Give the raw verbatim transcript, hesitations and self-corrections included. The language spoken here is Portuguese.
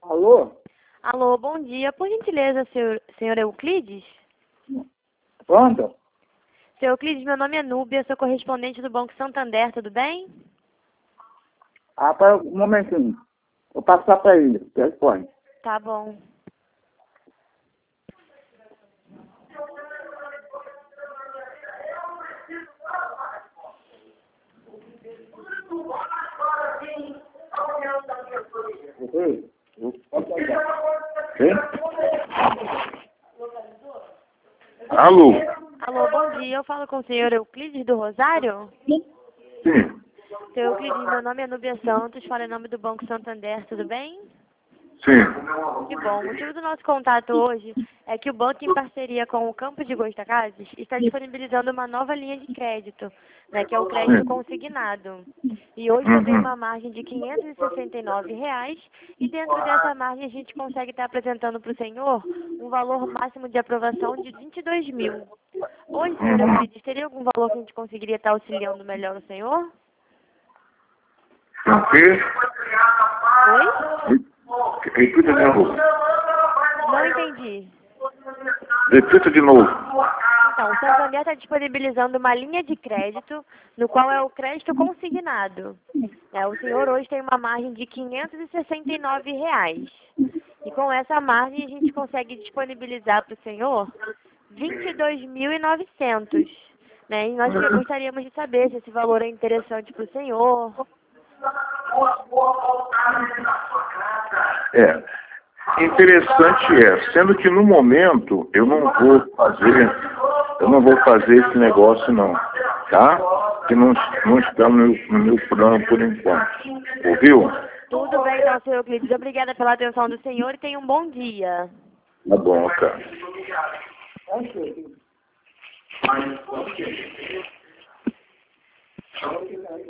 Alô? Alô, bom dia. Por gentileza, senhor, senhor Euclides? Pronto? Senhor Euclides, meu nome é Núbia, sou correspondente do Banco Santander, tudo bem? Ah, para um momentinho. Vou passar para ele, o telefone. Tá bom. Sim? Sim? Alô? Alô, bom dia. Eu falo com o senhor Euclides do Rosário? Sim. Senhor Euclides, meu nome é Núbia Santos, falo em nome do Banco Santander, tudo bem? Sim. Que bom. O motivo do nosso contato hoje é que o banco, em parceria com o Campo de Goitacazes, está disponibilizando uma nova linha de crédito, né, que é o crédito consignado. E hoje eu tenho Uhum. uma margem de quinhentos e sessenta e nove reais e dentro dessa margem a gente consegue estar apresentando para o senhor um valor máximo de aprovação de vinte e dois mil. Hoje, senhor Uhum. Euclides, teria algum valor que a gente conseguiria estar auxiliando melhor o senhor? O quê? Oi? Repita de novo. Não entendi. Repita de novo. Então, o Santander está disponibilizando uma linha de crédito, no qual é o crédito consignado. É, o senhor hoje tem uma margem de quinhentos e sessenta e nove reais. E com essa margem a gente consegue disponibilizar para o senhor vinte e dois mil e novecentos. Né? E nós que gostaríamos de saber se esse valor é interessante para o senhor. É. Interessante é, sendo que no momento eu não vou fazer, eu não vou fazer esse negócio não, tá? Que não, não está no meu, no meu plano por enquanto. Ouviu? Tudo bem, então, senhor Euclides. Obrigada pela atenção do senhor e tenha um bom dia. Tá bom, cara.